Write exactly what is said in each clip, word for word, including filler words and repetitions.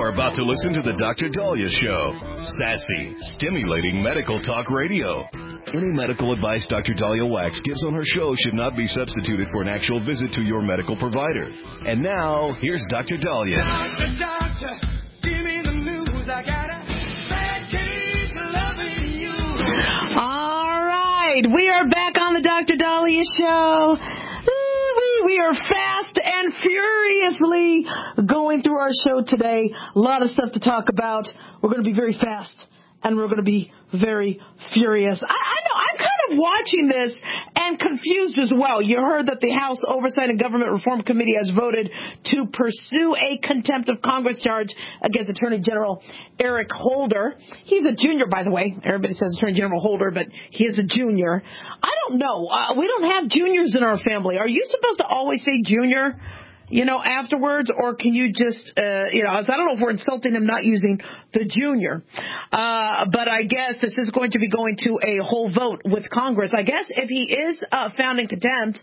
You're about to listen to the Doctor Daliah Show. Sassy, stimulating medical talk radio. Any medical advice Doctor Daliah Wax gives on her show should not be substituted for an actual visit to your medical provider. And now, here's Doctor Daliah. Doctor, doctor, give me the news. I got a bad case of loving you. All right, we are back on the Doctor Daliah Show. We are fast and furiously going through our show today. A lot of stuff to talk about. We're going to be very fast, and we're going to be very furious. I, I know, I'm kind of watching this and confused as well. You heard that the House Oversight and Government Reform Committee has voted to pursue a contempt of Congress charge against Attorney General Eric Holder. He's a junior, by the way. Everybody says Attorney General Holder, but he is a junior. I don't know. Uh, we don't have juniors in our family. Are you supposed to always say junior, you know, afterwards, or can you just, uh, you know, I don't know if we're insulting him not using the junior, uh, but I guess this is going to be going to a whole vote with Congress. I guess if he is uh, found in contempt,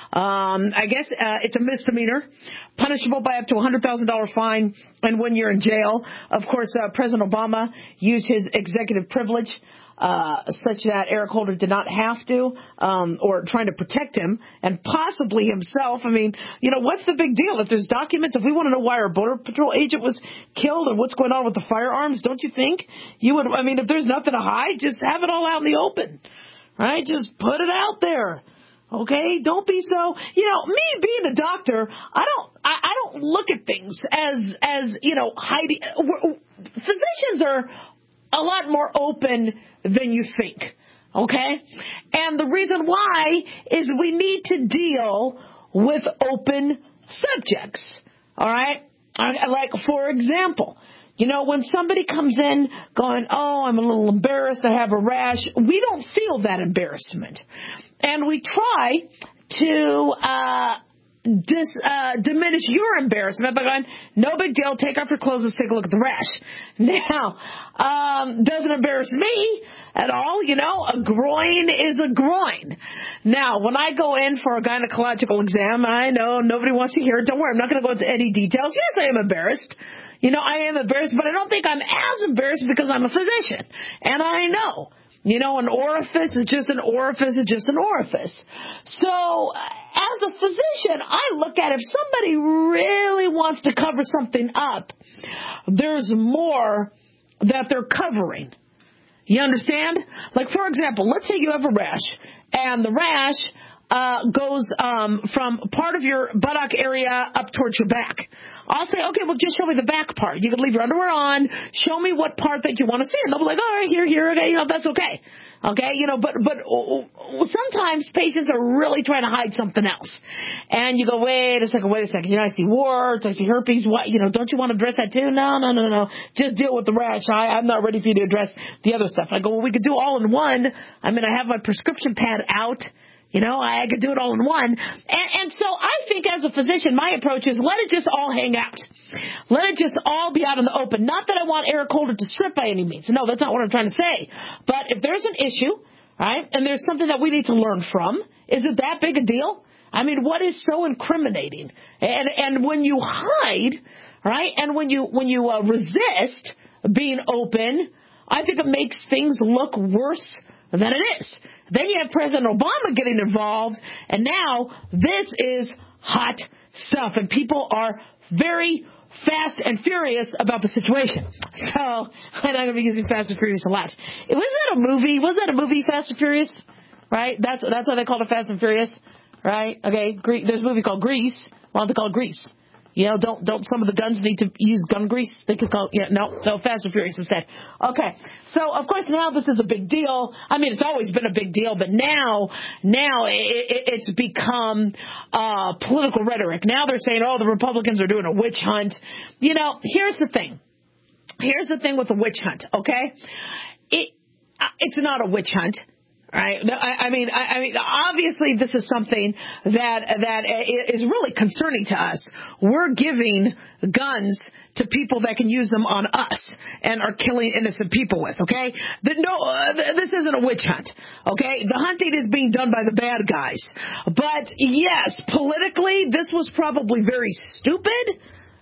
um, I guess uh, it's a misdemeanor, punishable by up to a one hundred thousand dollars fine and one year in jail. Of course, uh, President Obama used his executive privilege Uh, such that Eric Holder did not have to, um, or trying to protect him, and possibly himself. I mean, you know, what's the big deal? If there's documents, if we want to know why our Border Patrol agent was killed and what's going on with the firearms, don't you think you would, I mean, if there's nothing to hide, just have it all out in the open, right? Just put it out there. Okay, don't be so, you know, me being a doctor, I don't, I, I don't look at things as, as, you know, hiding. Physicians are a lot more open than you think, okay? And the reason why is we need to deal with open subjects, all right? Like, for example, you know, when somebody comes in going, oh, I'm a little embarrassed, I have a rash, we don't feel that embarrassment. And we try to uh Dis, uh, diminish your embarrassment by going, no big deal, take off your clothes, let's take a look at the rash. Now, um, doesn't embarrass me at all, you know, a groin is a groin. Now, when I go in for a gynecological exam, I know nobody wants to hear it, don't worry, I'm not going to go into any details. Yes, I am embarrassed. You know, I am embarrassed, but I don't think I'm as embarrassed because I'm a physician. And I know. You know, an orifice is just an orifice is just an orifice. So, as a physician, I look at if somebody really wants to cover something up, there's more that they're covering. You understand? Like, for example, let's say you have a rash, and the rash uh goes um from part of your buttock area up towards your back. I'll say, okay, well, just show me the back part. You can leave your underwear on. Show me what part that you want to see. And they'll be like, all right, here, here, okay, you know, that's okay. Okay, you know, but but sometimes patients are really trying to hide something else. And you go, wait a second, wait a second. You know, I see warts, I see herpes. What, you know, don't you want to address that too? No, no, no, no. Just deal with the rash. I, I'm not ready for you to address the other stuff. I go, well, we could do all in one. I mean, I have my prescription pad out. You know, I could do it all in one. And, and so I think as a physician, my approach is let it just all hang out. Let it just all be out in the open. Not that I want Eric Holder to strip by any means. No, that's not what I'm trying to say. But if there's an issue, right, and there's something that we need to learn from, is it that big a deal? I mean, what is so incriminating? And and when you hide, right, and when you, when you uh, resist being open, I think it makes things look worse than it is. Then you have President Obama getting involved, and now this is hot stuff, and people are very fast and furious about the situation. So, I'm not going to be using Fast and Furious a lot. Was that a movie? Was that a movie, Fast and Furious? Right? That's that's why they called it Fast and Furious, right? Okay, Gre- there's a movie called Grease. Why don't they call it Grease? You know, don't don't some of the guns need to use gun grease? They could call, yeah, no, no, Fast and Furious instead. Okay, so of course now this is a big deal. I mean, it's always been a big deal, but now, now it, it, it's become uh, political rhetoric. Now they're saying, oh, the Republicans are doing a witch hunt. You know, here's the thing. Here's the thing with the witch hunt. Okay, it it's not a witch hunt. Right. I, I mean, I, I mean, obviously, this is something that that is really concerning to us. We're giving guns to people that can use them on us and are killing innocent people with. OK, the, no, uh, this isn't a witch hunt. OK, the hunting is being done by the bad guys. But yes, politically, this was probably very stupid.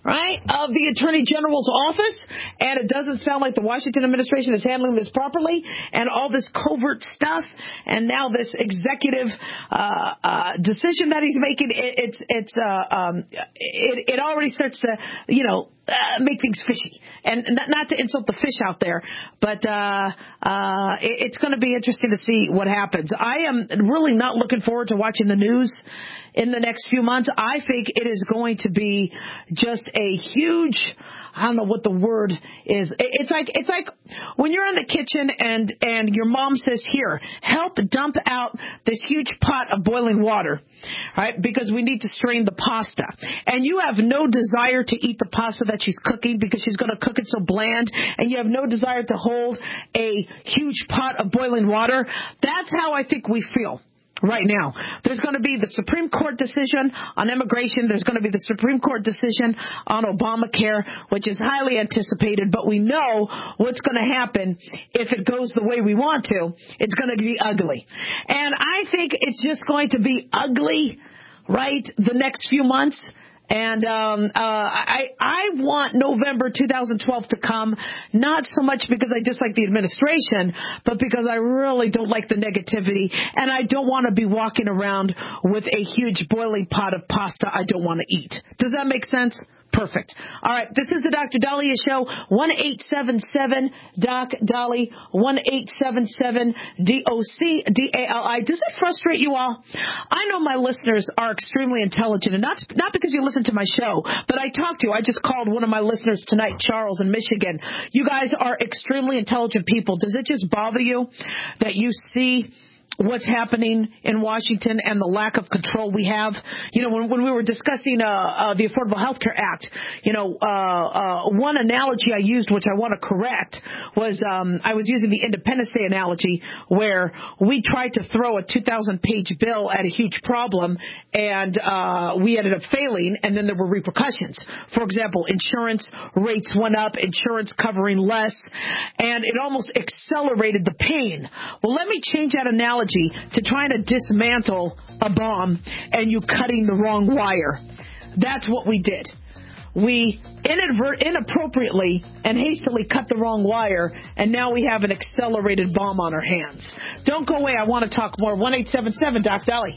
right, of the Attorney General's office, and it doesn't sound like the Washington administration is handling this properly, and all this covert stuff, and now this executive uh, uh, decision that he's making, it, it's it's uh, um, it, it already starts to, you know, uh, make things fishy. And not, not to insult the fish out there, but uh, uh, it, it's going to be interesting to see what happens. I am really not looking forward to watching the news in the next few months. I think it is going to be just a huge, I don't know what the word is. It's like it's like when you're in the kitchen and, and your mom says, here, help dump out this huge pot of boiling water, right? Because we need to strain the pasta. And you have no desire to eat the pasta that she's cooking because she's going to cook it so bland, and you have no desire to hold a huge pot of boiling water. That's how I think we feel right now. There's going to be the Supreme Court decision on immigration. There's going to be the Supreme Court decision on Obamacare, which is highly anticipated, but we know what's going to happen if it goes the way we want to. It's going to be ugly. And I think it's just going to be ugly, right, the next few months. And um, uh, I, I want November two thousand twelve to come, not so much because I dislike the administration, but because I really don't like the negativity, and I don't want to be walking around with a huge boiling pot of pasta I don't want to eat. Does that make sense? Perfect. All right, this is the Doctor Daliah Show, one eight seven seven Doc Dolly, one eight seven seven D O C D A L I. Does it frustrate you all? I know my listeners are extremely intelligent, and not, not because you listen to my show, but I talked to, I just called one of my listeners tonight, Charles in Michigan. You guys are extremely intelligent people. Does it just bother you that you see what's happening in Washington and the lack of control we have? You know, when, when we were discussing uh, uh, the Affordable Health Care Act, you know, uh, uh, one analogy I used, which I want to correct, was um, I was using the Independence Day analogy, where we tried to throw a two thousand page bill at a huge problem, and uh, we ended up failing, and then there were repercussions. For example, insurance rates went up, insurance covering less, and it almost accelerated the pain. Well, let me change that analogy to trying to dismantle a bomb and you cutting the wrong wire. That's what we did. We inadvert, inappropriately and hastily cut the wrong wire, and now we have an accelerated bomb on our hands. Don't go away. I want to talk more. one eight seven seven Doc Dolly.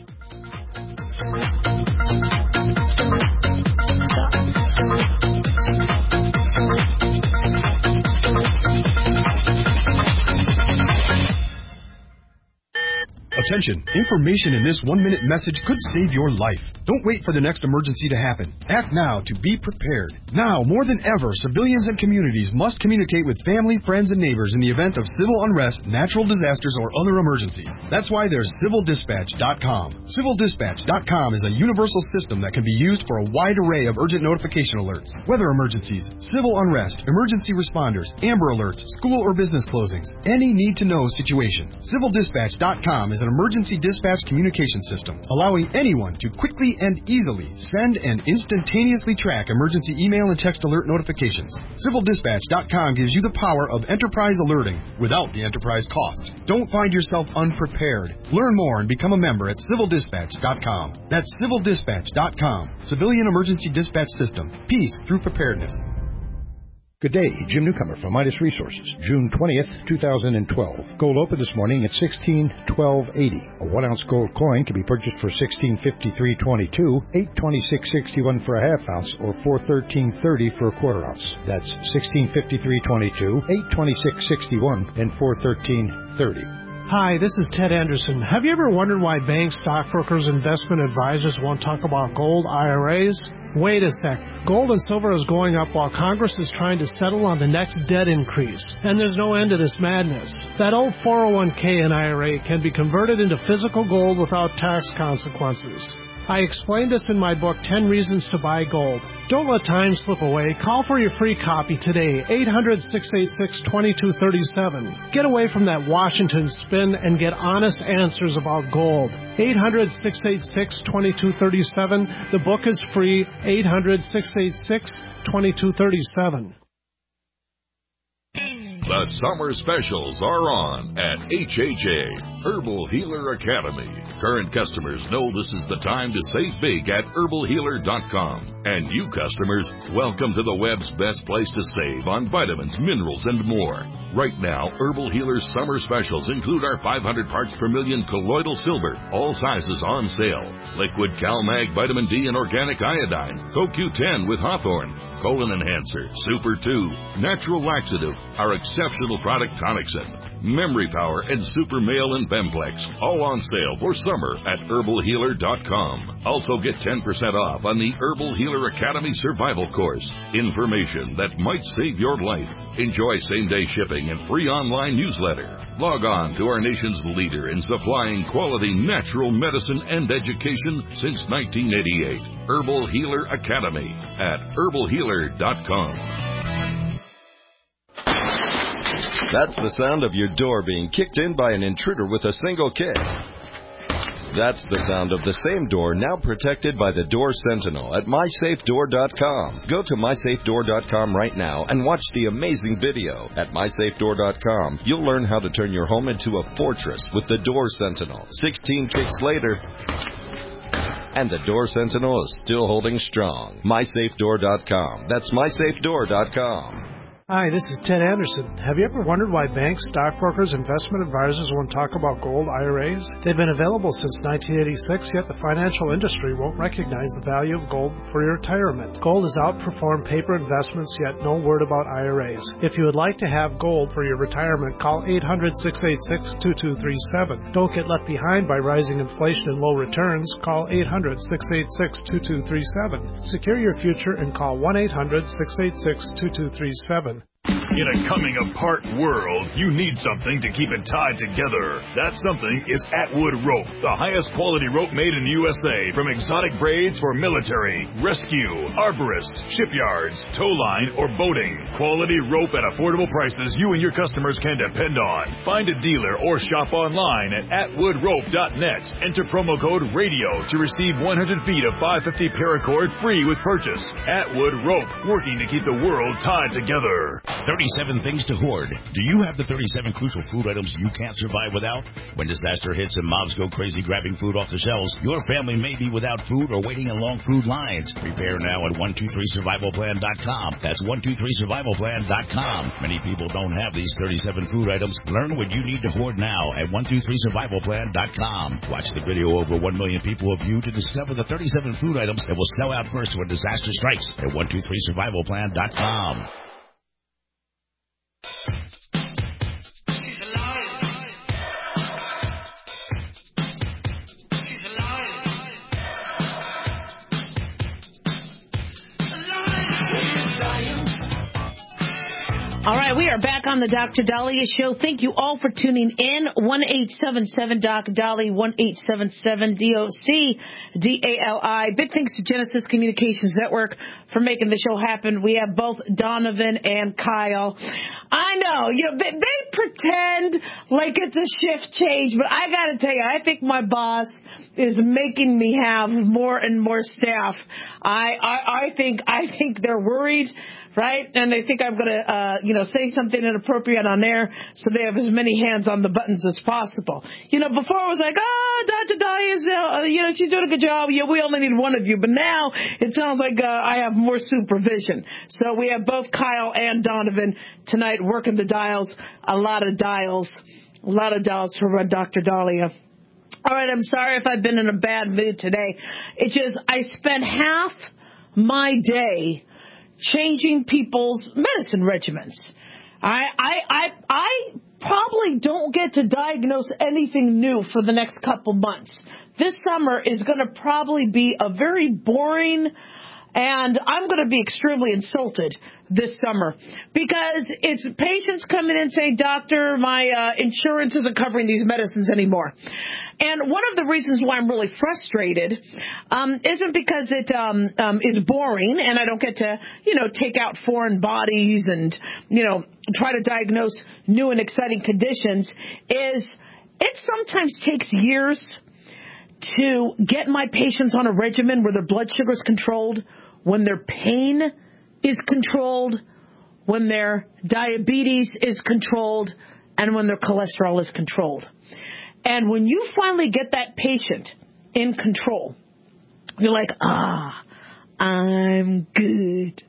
Attention, information in this one-minute message could save your life. Don't wait for the next emergency to happen. Act now to be prepared. Now, more than ever, civilians and communities must communicate with family, friends, and neighbors in the event of civil unrest, natural disasters, or other emergencies. That's why there's Civil Dispatch dot com. Civil Dispatch dot com is a universal system that can be used for a wide array of urgent notification alerts. Weather emergencies, civil unrest, emergency responders, Amber Alerts, school or business closings, any need-to-know situation. Civil Dispatch dot com is an emergency dispatch communication system, allowing anyone to quickly and easily send and instantaneously track emergency email and text alert notifications. Civil Dispatch dot com gives you the power of enterprise alerting without the enterprise cost. Don't find yourself unprepared. Learn more and become a member at Civil Dispatch dot com. That's Civil Dispatch dot com. Civilian Emergency Dispatch System. Peace through preparedness. Good day, Jim Newcomer from Midas Resources, June twentieth, two thousand twelve. Gold opened this morning at sixteen twelve eighty. A one ounce gold coin can be purchased for sixteen fifty-three twenty-two, eight twenty-six sixty-one for a half ounce, or four thirteen thirty for a quarter ounce. That's sixteen fifty-three twenty-two, eight twenty-six sixty-one, and four thirteen thirty. Hi, this is Ted Anderson. Have you ever wondered why banks, stockbrokers, investment advisors won't talk about gold I R As? Wait a sec. Gold and silver is going up while Congress is trying to settle on the next debt increase. And there's no end to this madness. That old four oh one k and I R A can be converted into physical gold without tax consequences. I explained this in my book, ten Reasons to Buy Gold. Don't let time slip away. Call for your free copy today, eight hundred, six eight six, two two three seven. Get away from that Washington spin and get honest answers about gold. eight hundred, six eight six, two two three seven. The book is free, eight hundred, six eight six, two two three seven. The summer specials are on at H H A, Herbal Healer Academy. Current customers know this is the time to save big at herbal healer dot com. And you customers, welcome to the web's best place to save on vitamins, minerals, and more. Right now, Herbal Healer's summer specials include our five hundred parts per million colloidal silver, all sizes on sale. Liquid CalMag Vitamin D and Organic Iodine, Co Q ten with Hawthorne, Colon Enhancer, Super two, Natural Laxative, our exceptional product Tonicsyn, Memory Power, and Super Male and Bemplex, all on sale for summer at herbal healer dot com. Also get ten percent off on the Herbal Healer Academy Survival Course. Information that might save your life. Enjoy same-day shipping and free online newsletter. Log on to our nation's leader in supplying quality natural medicine and education since nineteen eighty-eight. Herbal Healer Academy at herbal healer dot com. That's the sound of your door being kicked in by an intruder with a single kick. That's the sound of the same door now protected by the Door Sentinel at my safe door dot com. Go to my safe door dot com right now and watch the amazing video. At my safe door dot com, you'll learn how to turn your home into a fortress with the Door Sentinel. sixteen kicks later, and the Door Sentinel is still holding strong. my safe door dot com. That's my safe door dot com. Hi, this is Ted Anderson. Have you ever wondered why banks, stockbrokers, investment advisors won't talk about gold I R As? They've been available since nineteen eighty-six, yet the financial industry won't recognize the value of gold for your retirement. Gold has outperformed paper investments, yet no word about I R As. If you would like to have gold for your retirement, call eight hundred, six eight six, two two three seven. Don't get left behind by rising inflation and low returns. Call eight hundred, six eight six, two two three seven. Secure your future and call one eight hundred, six eight six, two two three seven. In a coming-apart world, you need something to keep it tied together. That something is Atwood Rope, the highest quality rope made in the U S A, from exotic braids for military, rescue, arborists, shipyards, tow line, or boating. Quality rope at affordable prices you and your customers can depend on. Find a dealer or shop online at atwood rope dot net. Enter promo code RADIO to receive one hundred feet of five fifty paracord free with purchase. Atwood Rope, working to keep the world tied together. thirty-seven things to hoard. Do you have the thirty-seven crucial food items you can't survive without? When disaster hits and mobs go crazy grabbing food off the shelves, your family may be without food or waiting in long food lines. Prepare now at one two three survival plan dot com. That's one two three survival plan dot com. Many people don't have these thirty-seven food items. Learn what you need to hoard now at one two three survival plan dot com. Watch the video over one million people have viewed to discover the thirty-seven food items that will sell out first when disaster strikes at one two three survival plan dot com. All right, we are back on the Doctor Dahlia Show. Thank you all for tuning in. one eight seven seven Doc Dolly, one eight seven seven D O C D A L I. Big thanks to Genesis Communications Network for making the show happen. We have both Donovan and Kyle. I know, you know, they, they pretend like it's a shift change, but I got to tell you, I think my boss is making me have more and more staff. I, I, I think, I think they're worried. Right? And they think I'm going to, uh, you know, say something inappropriate on air so they have as many hands on the buttons as possible. You know, before it was like, oh, Doctor Dahlia's, uh, you know, she's doing a good job. Yeah, we only need one of you. But now it sounds like uh, I have more supervision. So we have both Kyle and Donovan tonight working the dials. A lot of dials. A lot of dials for Doctor Dahlia. All right, I'm sorry if I've been in a bad mood today. It's just I spent half my day changing people's medicine regimens. I, I, I, I probably don't get to diagnose anything new for the next couple months. This summer is going to probably be a very boring, and I'm going to be extremely insulted this summer because it's patients coming in saying, doctor, my uh, insurance isn't covering these medicines anymore. And one of the reasons why I'm really frustrated um, isn't because it um, um, is boring and I don't get to, you know, take out foreign bodies and, you know, try to diagnose new and exciting conditions, is it sometimes takes years to get my patients on a regimen where their blood sugar is controlled, when their pain is controlled, when their diabetes is controlled and when their cholesterol is controlled. And when you finally get that patient in control, you're like, ah, I'm good.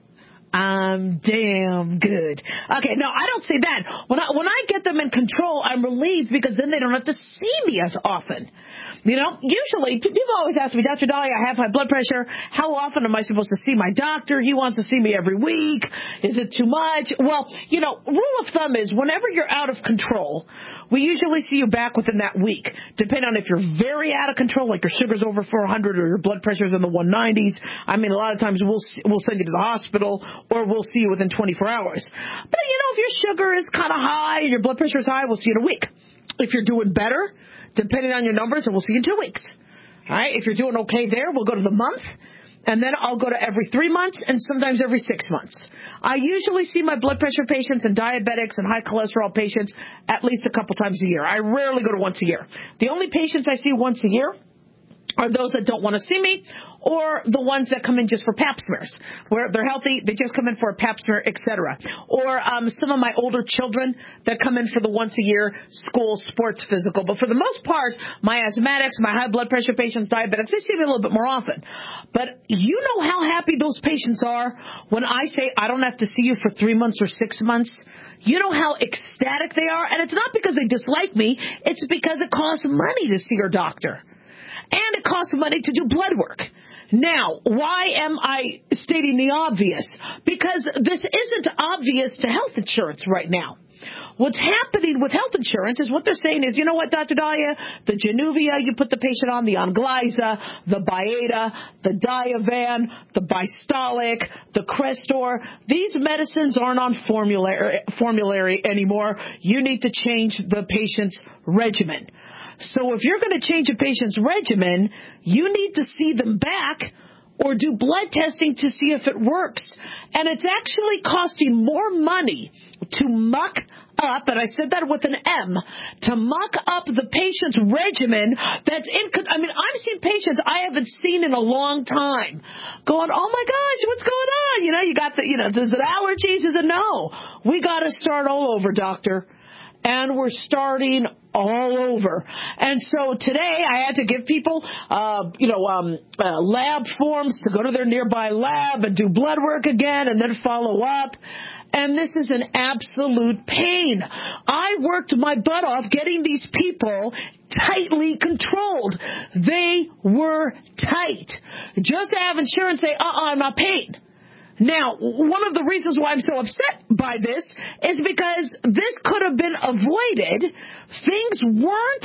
I'm damn good. Okay, no, I don't say that. When I, when I get them in control, I'm relieved because then they don't have to see me as often. You know, usually people always ask me, Doctor Dahlia, I have high blood pressure. How often am I supposed to see my doctor? He wants to see me every week. Is it too much? Well, you know, rule of thumb is whenever you're out of control, we usually see you back within that week. Depending on if you're very out of control, like your sugar's over four hundred or your blood pressure's in the one nineties. I mean, a lot of times we'll we'll send you to the hospital or we'll see you within twenty-four hours. But, you know, if your sugar is kind of high, your blood pressure is high, we'll see you in a week. If you're doing better, depending on your numbers, and we'll see you in two weeks. All right? If you're doing okay there, we'll go to the month, and then I'll go to every three months and sometimes every six months. I usually see my blood pressure patients and diabetics and high cholesterol patients at least a couple times a year. I rarely go to once a year. The only patients I see once a year are those that don't want to see me, or the ones that come in just for pap smears, where they're healthy, they just come in for a pap smear, et cetera. Or um, some of my older children that come in for the once-a-year school sports physical. But for the most part, my asthmatics, my high blood pressure patients, diabetics, they see me a little bit more often. But you know how happy those patients are when I say I don't have to see you for three months or six months? You know how ecstatic they are? And it's not because they dislike me. It's because it costs money to see your doctor. And it costs money to do blood work. Now, why am I stating the obvious? Because this isn't obvious to health insurance right now. What's happening with health insurance is what they're saying is, you know what, Doctor Dahlia, the Januvia you put the patient on, the Onglyza, the Byetta, the Diovan, the Bystolic, the Crestor, these medicines aren't on formulary, formulary anymore. You need to change the patient's regimen. So if you're going to change a patient's regimen, you need to see them back or do blood testing to see if it works. And it's actually costing more money to muck up, and I said that with an M, to muck up the patient's regimen that's in, I mean, I've seen patients I haven't seen in a long time going, oh my gosh, what's going on? You know, you got the, you know, is it allergies? Is it no? We got to start all over, doctor. And we're starting all over. And so today I had to give people, uh, you know, um, uh, lab forms to go to their nearby lab and do blood work again and then follow up. And this is an absolute pain. I worked my butt off getting these people tightly controlled. They were tight. Just to have insurance say, uh-uh, I'm not paying. Now, one of the reasons why I'm so upset by this is because this could have been avoided. Things weren't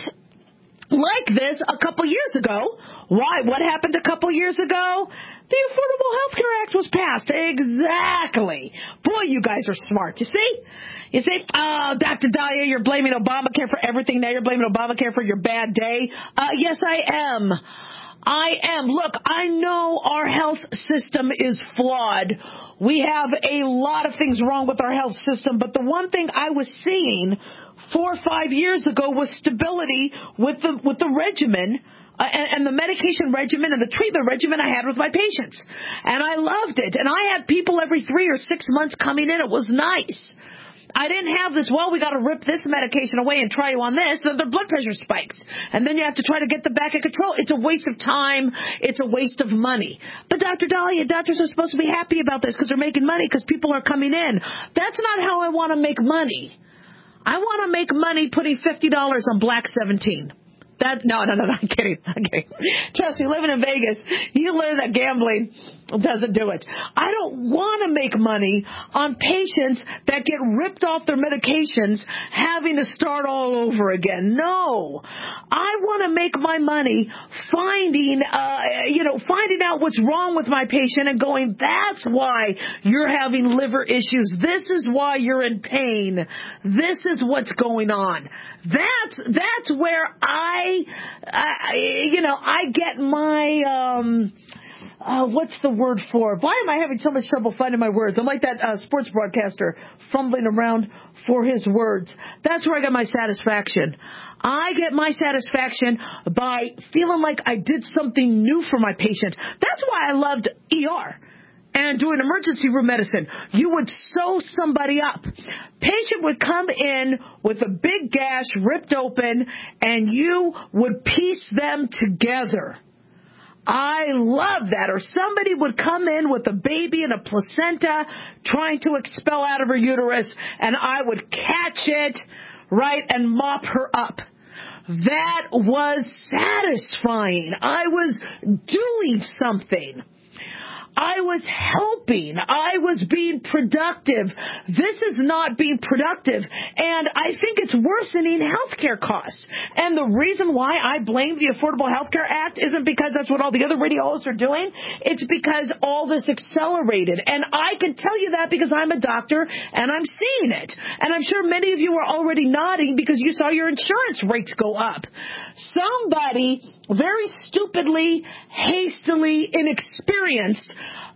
like this a couple years ago. Why? What happened a couple years ago? The Affordable Health Care Act was passed. Exactly. Boy, you guys are smart. You see? You say, oh, Doctor Dahlia, you're blaming Obamacare for everything. Now you're blaming Obamacare for your bad day. Uh, yes, I am. I am. Look, I know our health system is flawed. We have a lot of things wrong with our health system, but the one thing I was seeing four or five years ago was stability with the with the regimen uh, and, and the medication regimen and the treatment regimen I had with my patients. And I loved it. And I had people every three or six months coming in. It was nice. I didn't have this, well, we got to rip this medication away and try you on this, then their blood pressure spikes. And then you have to try to get them back in control. It's a waste of time. It's a waste of money. But Doctor Dahlia, doctors are supposed to be happy about this because they're making money because people are coming in. That's not how I want to make money. I want to make money putting fifty dollars on Black seventeen. That, no, no, no, no, I'm kidding. I'm kidding. Trust me, living in Vegas, you learn that gambling doesn't do it. I don't want to make money on patients that get ripped off their medications having to start all over again. No. I want to make my money finding, uh, you know, finding out what's wrong with my patient and going, that's why you're having liver issues. This is why you're in pain. This is what's going on. That's, that's where I, I, you know, I get my, um, uh, what's the word for? Why am I having so much trouble finding my words? I'm like that uh, sports broadcaster fumbling around for his words. That's where I get my satisfaction. I get my satisfaction by feeling like I did something new for my patient. That's why I loved E R. and doing emergency room medicine. You would sew somebody up. Patient would come in with a big gash ripped open, and you would piece them together. I love that. Or somebody would come in with a baby and a placenta trying to expel out of her uterus, and I would catch it, right, and mop her up. That was satisfying. I was doing something. I was helping. I was being productive. This is not being productive. And I think it's worsening healthcare costs. And the reason why I blame the Affordable Health Care Act isn't because that's what all the other radio hosts are doing. It's because all this accelerated. And I can tell you that because I'm a doctor and I'm seeing it. And I'm sure many of you are already nodding because you saw your insurance rates go up. Somebody very stupidly, hastily, inexperienced,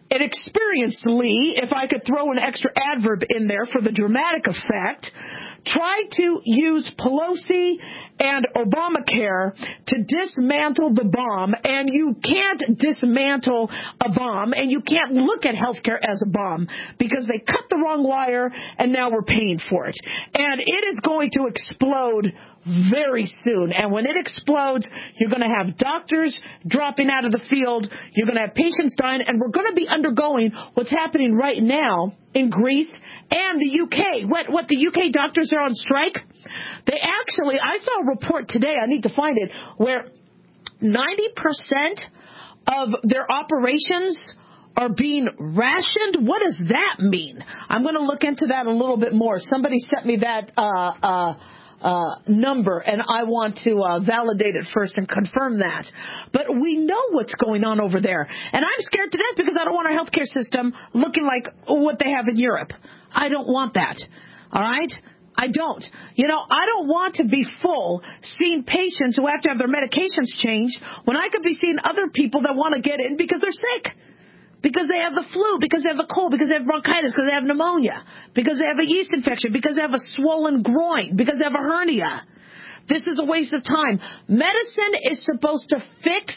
inexperiencedly, if I could throw an extra adverb in there for the dramatic effect, tried to use Pelosi and Obamacare to dismantle the bomb, and you can't dismantle a bomb, and you can't look at healthcare as a bomb because they cut the wrong wire, and now we're paying for it. And it is going to explode very soon. And when it explodes, you're going to have doctors dropping out of the field. You're going to have patients dying. And we're going to be undergoing what's happening right now in Greece and the U K. What, what the U K doctors are on strike? They actually, I saw a report today, I need to find it, where ninety percent of their operations are being rationed. What does that mean? I'm going to look into that a little bit more. Somebody sent me that uh uh Uh, number, and I want to uh, validate it first and confirm that. But we know what's going on over there. And I'm scared to death because I don't want our healthcare system looking like what they have in Europe. I don't want that. All right? I don't. You know, I don't want to be full seeing patients who have to have their medications changed when I could be seeing other people that want to get in because they're sick. Because they have the flu, because they have a cold, because they have bronchitis, because they have pneumonia, because they have a yeast infection, because they have a swollen groin, because they have a hernia. This is a waste of time. Medicine is supposed to fix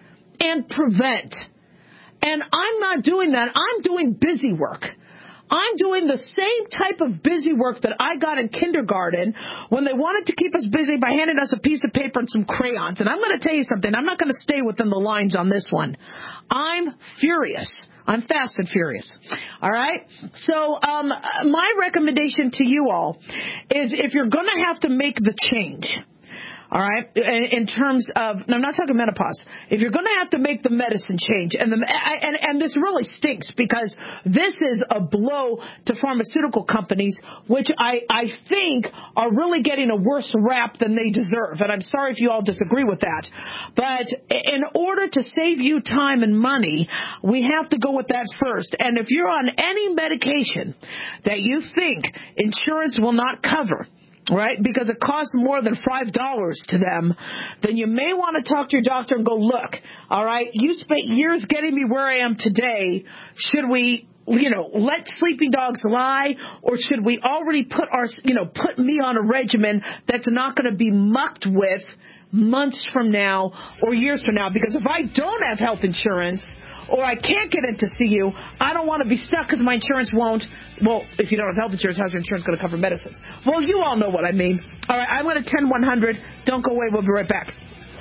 and prevent. And I'm not doing that. I'm doing busy work. I'm doing the same type of busy work that I got in kindergarten when they wanted to keep us busy by handing us a piece of paper and some crayons. And I'm going to tell you something. I'm not going to stay within the lines on this one. I'm furious. I'm fast and furious. All right? So um, my recommendation to you all is if you're going to have to make the change, all right, in terms of, no, I'm not talking menopause. If you're going to have to make the medicine change, and, the, and, and this really stinks because this is a blow to pharmaceutical companies, which I, I think are really getting a worse rap than they deserve. And I'm sorry if you all disagree with that. But in order to save you time and money, we have to go with that first. And if you're on any medication that you think insurance will not cover, right, because it costs more than five dollars to them, then you may want to talk to your doctor and go, look, all right, you spent years getting me where I am today. Should we, you know, let sleeping dogs lie, or should we already put our, you know, put me on a regimen that's not going to be mucked with months from now or years from now? Because if I don't have health insurance, or I can't get in to see you, I don't want to be stuck because my insurance won't. Well, if you don't have health insurance, how's your insurance going to cover medicines? Well, you all know what I mean. All right, I'm going to ten one hundred. Don't go away. We'll be right back.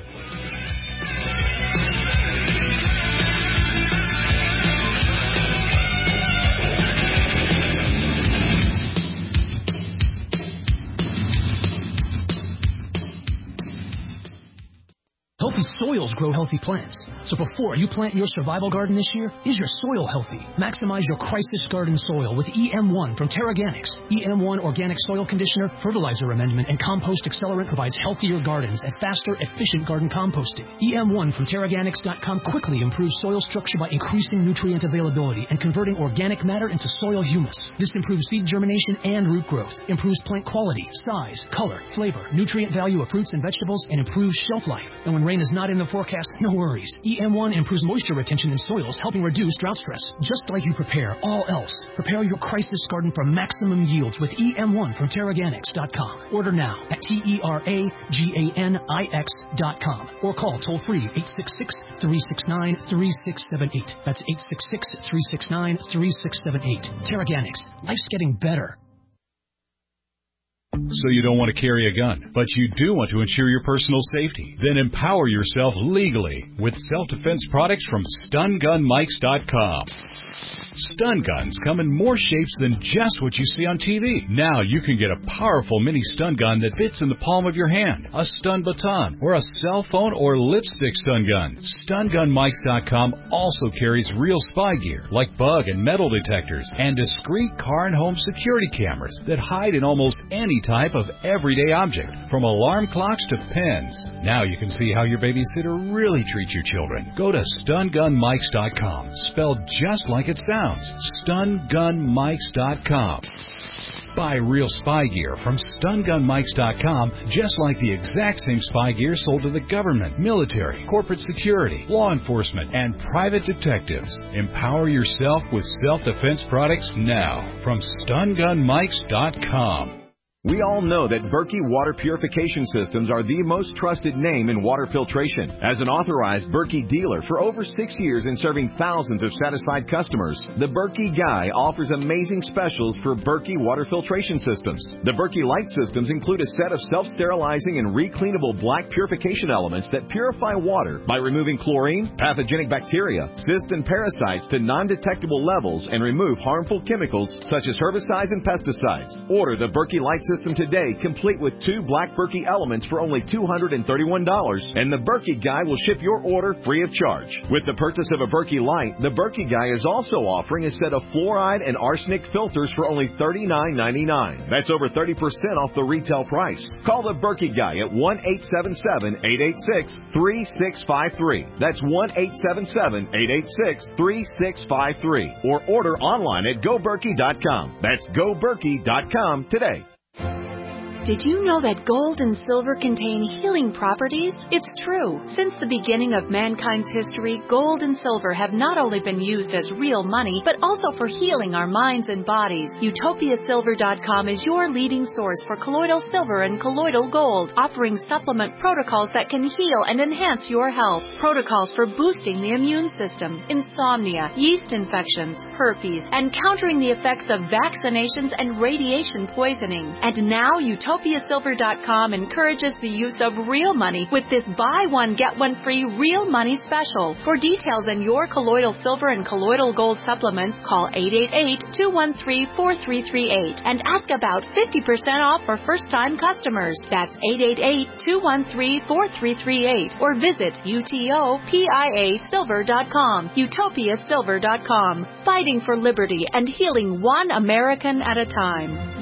Healthy soils grow healthy plants. So before you plant your survival garden this year, is your soil healthy? Maximize your crisis garden soil with E M one from Terraganics. E M one Organic Soil Conditioner, Fertilizer Amendment, and Compost Accelerant provides healthier gardens and faster, efficient garden composting. E M one from Terraganics dot com quickly improves soil structure by increasing nutrient availability and converting organic matter into soil humus. This improves seed germination and root growth, improves plant quality, size, color, flavor, nutrient value of fruits and vegetables, and improves shelf life. And when rain is is not in the forecast? No worries. E M one improves moisture retention in soils, helping reduce drought stress. Just like you prepare all else, prepare your crisis garden for maximum yields with E M one from Terraganics dot com. Order now at T E R A G A N I X dot com or call toll-free eight six six, three six nine, three six seven eight. That's eight six six, three six nine, three six seven eight. Terraganics. Life's getting better. So you don't want to carry a gun, but you do want to ensure your personal safety. Then empower yourself legally with self-defense products from stun gun mikes dot com. Stun guns come in more shapes than just what you see on T V. Now you can get a powerful mini stun gun that fits in the palm of your hand, a stun baton, or a cell phone or lipstick stun gun. stun gun mikes dot com also carries real spy gear like bug and metal detectors and discreet car and home security cameras that hide in almost any type of everyday object, from alarm clocks to pens. Now you can see how your babysitter really treats your children. Go to stun gun mikes dot com, spelled just like it sounds. stun gun mikes dot com. Buy real spy gear from stun gun mikes dot com, just like the exact same spy gear sold to the government, military, corporate security, law enforcement, and private detectives. Empower yourself with self-defense products now from stun gun mikes dot com. We all know that Berkey Water Purification Systems are the most trusted name in water filtration. As an authorized Berkey dealer for over six years and serving thousands of satisfied customers, the Berkey Guy offers amazing specials for Berkey Water Filtration Systems. The Berkey Light Systems include a set of self-sterilizing and recleanable black purification elements that purify water by removing chlorine, pathogenic bacteria, cysts, and parasites to non-detectable levels and remove harmful chemicals such as herbicides and pesticides. Order the Berkey Light System today, complete with two black Berkey elements for only two hundred thirty-one dollars, and the Berkey Guy will ship your order free of charge. With the purchase of a Berkey Light, the Berkey Guy is also offering a set of fluoride and arsenic filters for only thirty-nine ninety-nine. That's over thirty percent off the retail price. Call the Berkey Guy at one eight seven seven, eight eight six, three six five three. That's one eight seven seven, eight eight six, three six five three. Or order online at go berkey dot com. That's go berkey dot com today. Did you know that gold and silver contain healing properties? It's true. Since the beginning of mankind's history, gold and silver have not only been used as real money, but also for healing our minds and bodies. Utopia Silver dot com is your leading source for colloidal silver and colloidal gold, offering supplement protocols that can heal and enhance your health. Protocols for boosting the immune system, insomnia, yeast infections, herpes, and countering the effects of vaccinations and radiation poisoning. And now Utopia Utopia Silver dot com encourages the use of real money with this buy one, get one free real money special. For details on your colloidal silver and colloidal gold supplements, call eight eight eight, two one three, four three three eight and ask about fifty percent off for first-time customers. That's eight eight eight, two one three, four three three eight or visit utopia silver dot com. Utopia Silver dot com. Fighting for liberty and healing one American at a time.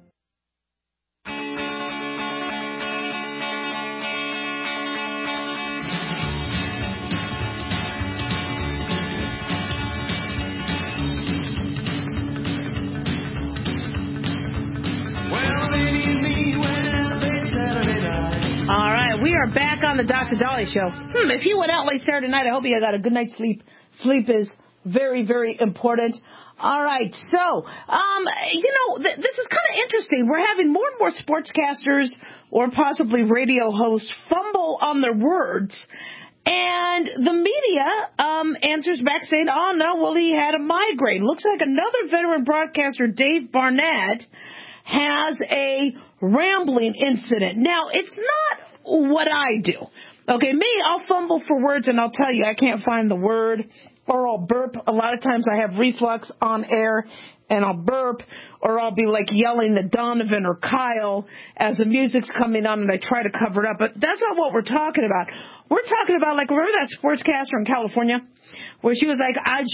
All right, we are back on the Doctor Dolly Show. Hmm, if you went out late Saturday night, I hope you got a good night's sleep. Sleep is very, very important. All right, so, um, you know, th- this is kind of interesting. We're having more and more sportscasters or possibly radio hosts fumble on their words. And the media um, answers back saying, oh, no, well, he had a migraine. Looks like another veteran broadcaster, Dave Barnett, has a rambling incident. Now, it's not what I do. Okay, me, I'll fumble for words and I'll tell you I can't find the word, or I'll burp. A lot of times I have reflux on air and I'll burp, or I'll be like yelling at Donovan or Kyle as the music's coming on and I try to cover it up. But that's not what we're talking about. We're talking about, like, remember that sportscaster in California where she was like,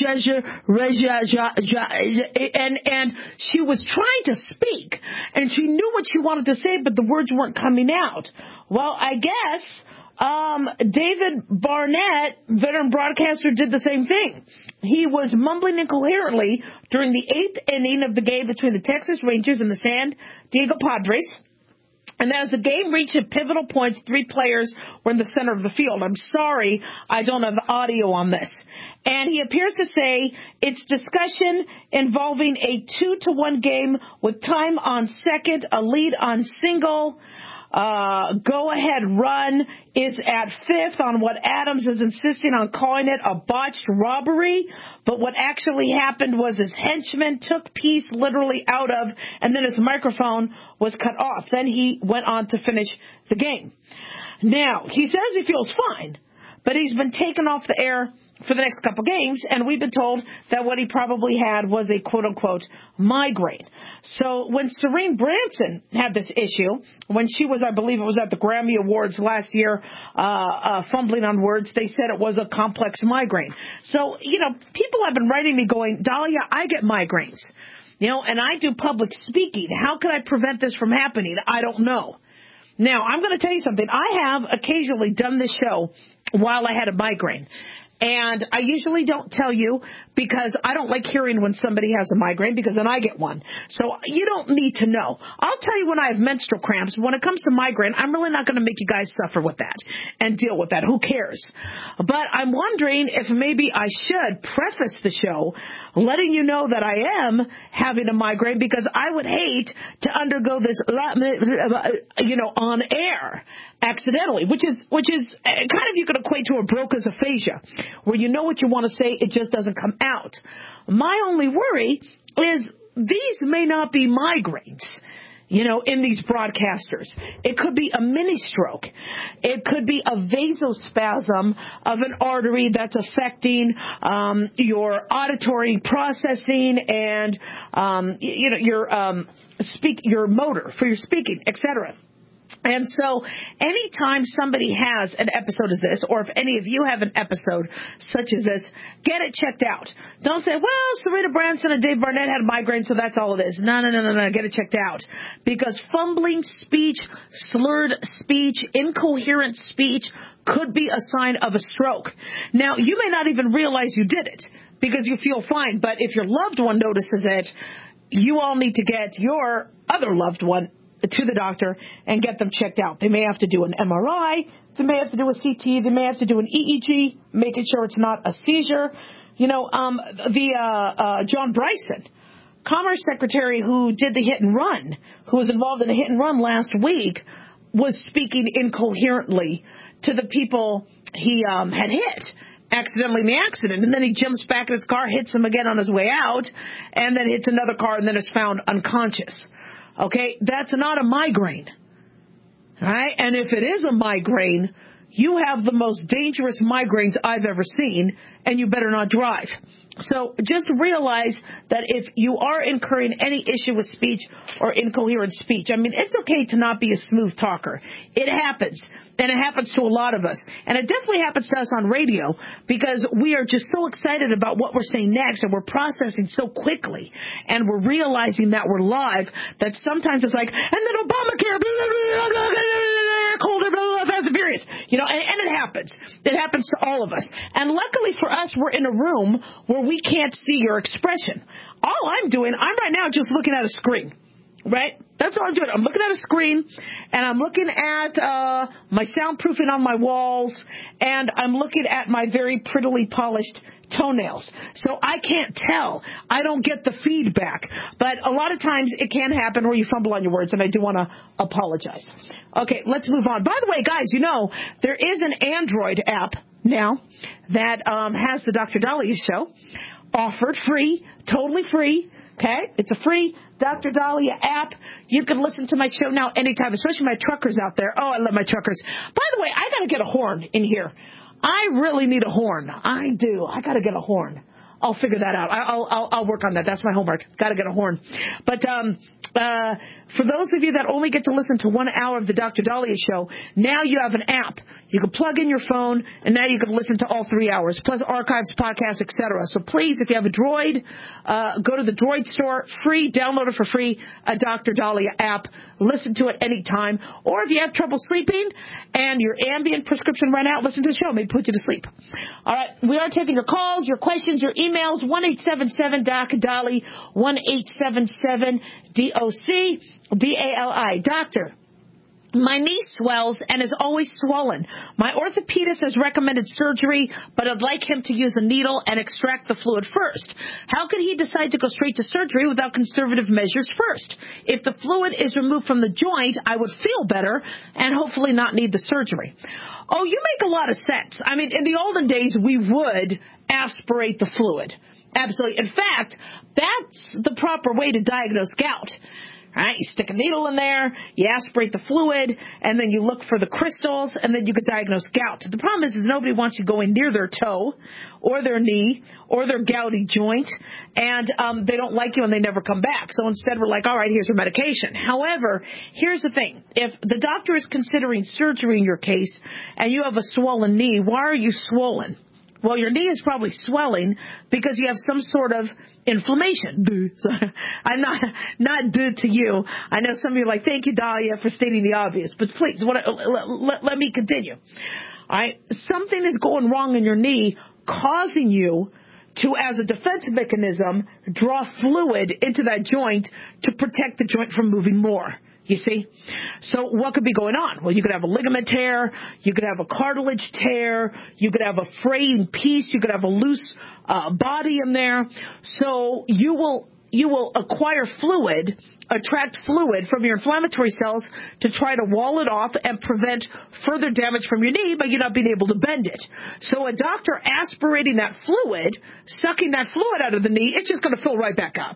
and and she was trying to speak, and she knew what she wanted to say, but the words weren't coming out. Well, I guess um, David Barnett, veteran broadcaster, did the same thing. He was mumbling incoherently during the eighth inning of the game between the Texas Rangers and the San Diego Padres. And as the game reached a pivotal point, three players were in the center of the field. I'm sorry, I don't have the audio on this. And he appears to say it's discussion involving a two to one game with time on second, a lead on single. Uh, go ahead run is at fifth on what Adams is insisting on calling it a botched robbery. But what actually happened was his henchman took Peace literally out of, and then his microphone was cut off. Then he went on to finish the game. Now, he says he feels fine, but he's been taken off the air for the next couple games, and we've been told that what he probably had was a quote-unquote migraine. So when Serene Branson had this issue, when she was, I believe it was at the Grammy Awards last year, uh, uh, fumbling on words, they said it was a complex migraine. So, you know, people have been writing me going, Dahlia, I get migraines, you know, and I do public speaking. How can I prevent this from happening? I don't know. Now, I'm going to tell you something. I have occasionally done this show while I had a migraine. And I usually don't tell you because I don't like hearing when somebody has a migraine because then I get one. So you don't need to know. I'll tell you when I have menstrual cramps. When it comes to migraine, I'm really not going to make you guys suffer with that and deal with that. Who cares? But I'm wondering if maybe I should preface the show letting you know that I am having a migraine because I would hate to undergo this, you know, on air accidentally, which is which is kind of you could equate to a Broca's aphasia, where you know what you want to say, it just doesn't come out. My only worry is these may not be migraines, you know, in these broadcasters. It could be a mini stroke. It could be a vasospasm of an artery that's affecting um, your auditory processing and um, you know your um, speak your motor for your speaking, et cetera. And so anytime somebody has an episode as this, or if any of you have an episode such as this, get it checked out. Don't say, well, Serena Branson and Dave Barnett had a migraine, so that's all it is. No, no, no, no, no. Get it checked out. Because fumbling speech, slurred speech, incoherent speech could be a sign of a stroke. Now, you may not even realize you did it because you feel fine. But if your loved one notices it, you all need to get your other loved one to the doctor and get them checked out. They may have to do an M R I. They may have to do a C T. They may have to do an E E G, making sure it's not a seizure. You know, um, the uh, uh, John Bryson, Commerce Secretary who did the hit and run, who was involved in a hit and run last week, was speaking incoherently to the people he um, had hit accidentally in the accident. And then he jumps back in his car, hits him again on his way out, and then hits another car and then is found unconscious. Okay, that's not a migraine, all right? And if it is a migraine, you have the most dangerous migraines I've ever seen, and you better not drive. So just realize that if you are incurring any issue with speech or incoherent speech, I mean, it's okay to not be a smooth talker. It happens, and it happens to a lot of us. And it definitely happens to us on radio because we are just so excited about what we're saying next, and we're processing so quickly, and we're realizing that we're live that sometimes it's like, and then Obamacare, blah, blah, blah, blah, blah, cold, blah, blah, fast and furious. You know, and, and it happens. It happens to all of us. And luckily for us, we're in a room where we can't see your expression. All I'm doing, I'm right now just looking at a screen, right? That's all I'm doing. I'm looking at a screen, and I'm looking at uh, my soundproofing on my walls, and I'm looking at my very prettily polished toenails. So I can't tell. I don't get the feedback. But a lot of times it can happen where you fumble on your words, and I do want to apologize. Okay, let's move on. By the way, guys, you know, there is an Android app now that um, has the Doctor Dahlia Show offered free, totally free. Okay, it's a free Doctor Dahlia app. You can listen to my show now anytime, especially my truckers out there. Oh, I love my truckers. By the way, I got to get a horn in here. I really need a horn. I do. I got to get a horn. I'll figure that out. I'll, I'll, I'll work on that. That's my homework. Got to get a horn. But um, uh, for those of you that only get to listen to one hour of the Doctor Dahlia Show, now you have an app. You can plug in your phone, and now you can listen to all three hours, plus archives, podcasts, et cetera. So please, if you have a Droid, uh, go to the Droid store, free, download it for free, a Doctor Dahlia app. Listen to it anytime. Or if you have trouble sleeping and your Ambien prescription ran out, listen to the show. Maybe put you to sleep. All right, we are taking your calls, your questions, your emails, one eight seven seven D O C D A L I, one eight seven seven D O C D A L I. Doctor, My knee swells and is always swollen. My orthopedist has recommended surgery, but I'd like him to use a needle and extract the fluid first. How could he decide to go straight to surgery without conservative measures first? If the fluid is removed from the joint, I would feel better and hopefully not need the surgery. Oh, you make a lot of sense. I mean, in the olden days, we would aspirate the fluid. Absolutely. In fact, that's the proper way to diagnose gout. Right? You stick a needle in there, you aspirate the fluid, and then you look for the crystals, and then you could diagnose gout. The problem is, is nobody wants you going near their toe or their knee or their gouty joint, and um, they don't like you and they never come back. So instead we're like, all right, here's your medication. However, here's the thing. If the doctor is considering surgery in your case and you have a swollen knee, why are you swollen? Well, your knee is probably swelling because you have some sort of inflammation. I'm not not duh to you. I know some of you are like, thank you, Dahlia, for stating the obvious. But please, what, let, let, let me continue. All right? Something is going wrong in your knee, causing you to, as a defense mechanism, draw fluid into that joint to protect the joint from moving more. You see? So what could be going on? Well, you could have a ligament tear. You could have a cartilage tear. You could have a fraying piece. You could have a loose uh, body in there. So you will you will acquire fluid, attract fluid from your inflammatory cells to try to wall it off and prevent further damage from your knee by you not being able to bend it. So a doctor aspirating that fluid, sucking that fluid out of the knee, it's just going to fill right back up.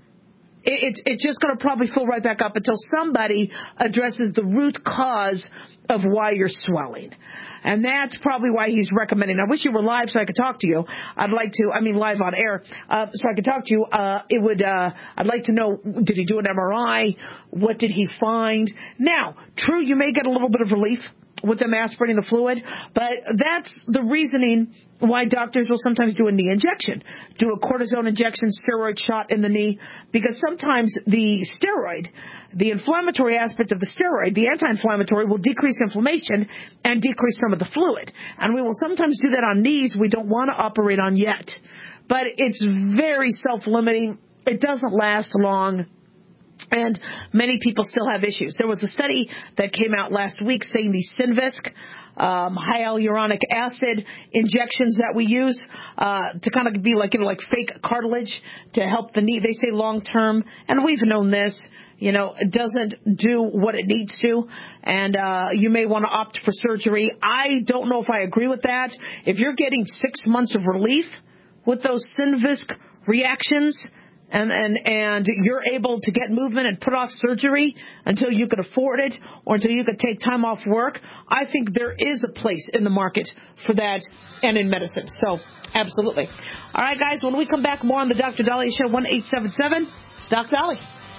It's it's just going to probably fill right back up until somebody addresses the root cause of why you're swelling. And that's probably why he's recommending. I wish you were live so I could talk to you. I'd like to, I mean live on air, uh, so I could talk to you. Uh, it would, uh, I'd like to know, did he do an M R I? What did he find? Now, true, you may get a little bit of relief with them aspirating the fluid, but that's the reasoning why doctors will sometimes do a knee injection, do a cortisone injection, steroid shot in the knee, because sometimes the steroid, the inflammatory aspect of the steroid, the anti-inflammatory, will decrease inflammation and decrease some of the fluid. And we will sometimes do that on knees we don't want to operate on yet. But it's very self-limiting. It doesn't last long. And many people still have issues. There was a study that came out last week saying the Synvisc, um, hyaluronic acid injections that we use uh, to kind of be like, you know, like fake cartilage to help the knee. They say long term, and we've known this, you know, it doesn't do what it needs to, and uh, you may want to opt for surgery. I don't know if I agree with that. If you're getting six months of relief with those Synvisc reactions, And, and and you're able to get movement and put off surgery until you could afford it or until you could take time off work, I think there is a place in the market for that and in medicine. So, absolutely. All right, guys, when we come back, more on the Doctor Dahlia Show, one eight seven seven, Doc Dolly.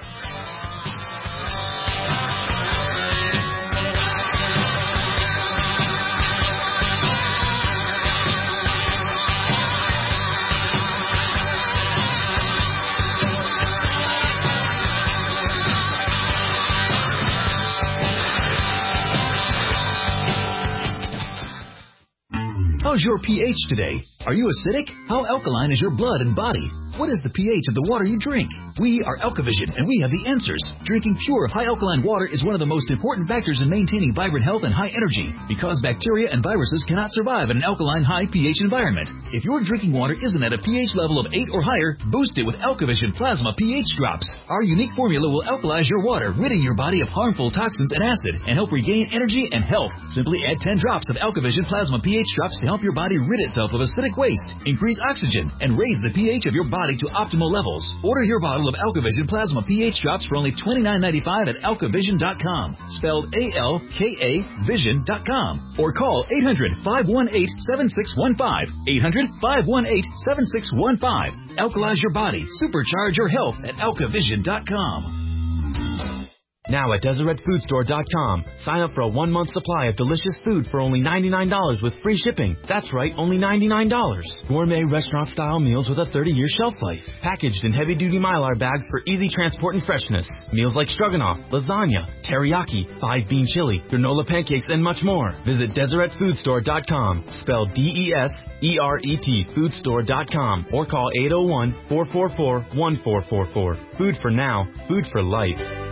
How's your pH today? Are you acidic? How alkaline is your blood and body? What is the pH of the water you drink? We are Alkavision, and we have the answers. Drinking pure, high alkaline water is one of the most important factors in maintaining vibrant health and high energy, because bacteria and viruses cannot survive in an alkaline, high pH environment. If your drinking water isn't at a pH level of eight or higher, boost it with Alkavision Plasma pH Drops. Our unique formula will alkalize your water, ridding your body of harmful toxins and acid, and help regain energy and health. Simply add ten drops of Alkavision Plasma pH Drops to help your body rid itself of acidic waste, increase oxygen, and raise the pH of your body to optimal levels. Order your bottle of Alkavision Plasma pH Drops for only twenty-nine ninety-five at alkavision dot com, spelled A L K A vision dot com, or call eight hundred, five one eight, seven six one five, eight hundred, five one eight, seven six one five. Alkalize your body, supercharge your health at alkavision dot com. Now at Deseret Food Store dot com, sign up for a one-month supply of delicious food for only ninety-nine dollars with free shipping. That's right, only ninety-nine dollars. Gourmet restaurant-style meals with a thirty-year shelf life. Packaged in heavy-duty Mylar bags for easy transport and freshness. Meals like stroganoff, lasagna, teriyaki, five-bean chili, granola pancakes, and much more. Visit Deseret Food Store dot com, spelled D E S E R E T, food store dot com, or call eight oh one, four four four, one four four four. Food for now, food for life.